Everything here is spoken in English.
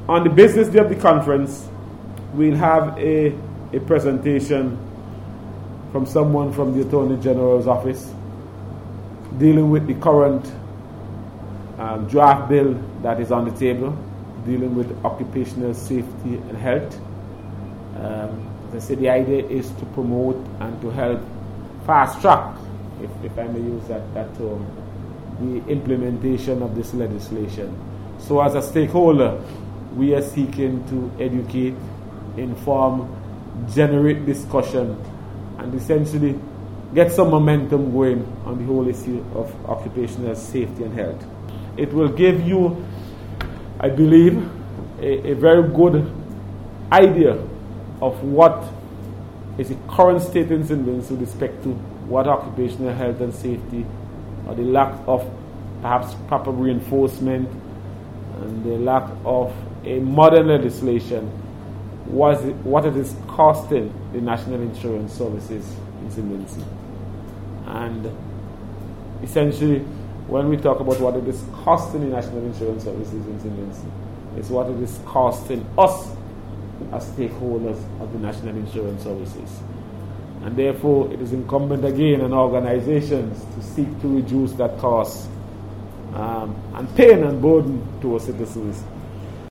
On the business day of the conference, we'll have a presentation from someone from the Attorney General's office dealing with the current draft bill that is on the table, dealing with occupational safety and health. As I said, the idea is to promote and to help fast track, if I may use that term, the implementation of this legislation. So as a stakeholder, we are seeking to educate, inform, generate discussion, and essentially get some momentum going on the whole issue of occupational safety and health. It will give you, I believe, a very good idea of what is the current state in St. Vincent with respect to what occupational health and safety, or the lack of perhaps proper reinforcement and the lack of a modern legislation, what it is costing the National Insurance Services in St. Vincent. And essentially, when we talk about what it is costing the National Insurance Services in St. Vincent, it's what it is costing us as stakeholders of the National Insurance Services. And therefore, it is incumbent again on organizations to seek to reduce that cost and pain and burden to our citizens